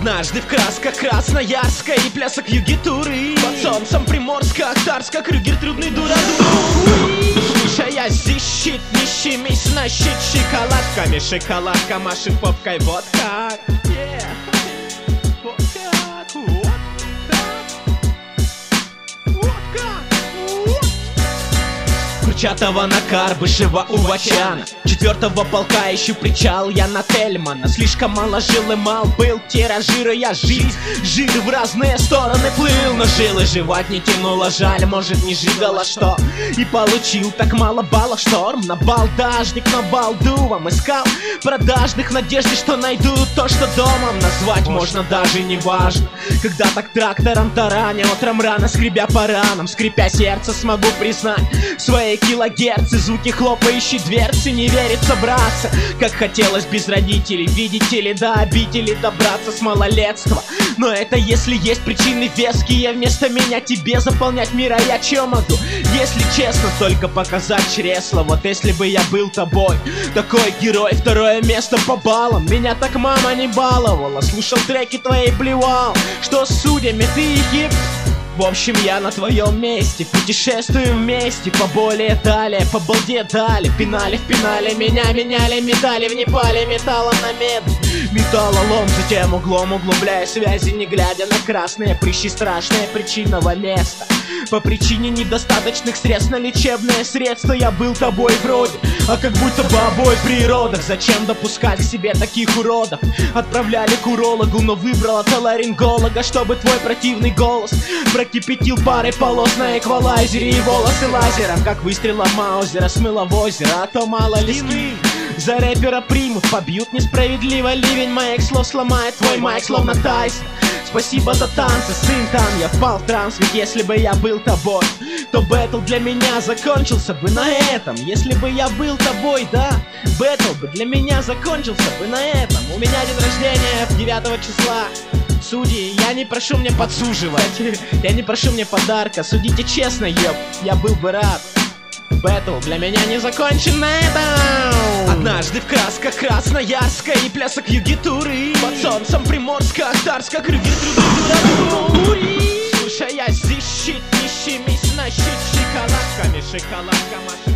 Однажды в красках Красноярска и плясок Югитуры, под солнцем Приморска, Ахтарска, Крюгер, трудный дураду. Слушай, я здесь щит, не щемись на щит шоколадками. Шоколадка машет попкой, вот как. Вот как, вот так, вот как. Курчатова на Карбышева у Вачана, 4-го полка ищу причал я на Тельмана. Слишком мало жил и мал был, тиражируя жизнь. Жир в разные стороны плыл, но жилы жевать не тянуло. Жаль, может не жигало что. И получил так мало баллов шторм. На балдажник, на балду вам искал продажных в надежде, что найдут то, что домом назвать можно даже не важно. Когда так трактором тараня, утром рано скребя по ранам, скрипя сердце, смогу признать свои килогерцы, звуки хлопающей дверцы. Не верится, братцы, как хотелось без родителей, видите ли, до обители добраться с малолетства. Но это если есть причины веские, вместо меня тебе заполнять мир, а я чё могу? Если честно, только показать чресло. Вот если бы я был тобой, такой герой, 2-е место по баллам. Меня так мама не баловала, слушал треки твои, блевал, что с судьями ты их. В общем, я на твоем месте, путешествуем вместе по более далее, по балде дали. Пинали в пенале, меня меняли медали в Непале металлом на мед. Металлолом, затем углом углубляя связи, не глядя на красные прыщи, страшная причинного места. По причине недостаточных средств на лечебное средство я был тобой вроде, а как будто бы обои природах. Зачем допускать к себе таких уродов? Отправляли к урологу, но выбрал отоларинголога, чтобы твой противный голос прокипятил парой полос на эквалайзере. И волосы лазером, как выстрелом Маузера, смыло в озеро, а то мало ли скин. За рэпера примут, побьют несправедливо ливень моих слов, сломает твой майк, словно Тайсон. Спасибо за танцы, сын, там я впал в транс. Ведь если бы я был тобой, то бэтл для меня закончился бы на этом. Если бы я был тобой, да, бэтл бы для меня закончился бы на этом. У меня день рождения 9 числа. Судьи, я не прошу мне подсуживать, я не прошу мне подарка. Судите честно, ёб, я был бы рад. Бэтл для меня не закончен на этом. Однажды в красках Красноярска и плясок Югитуры, под солнцем Приморска, Ахтарска, Крюгер, трудный. Слушай, я здесь щит, не щемись на щит шоколадками. Шоколадка машет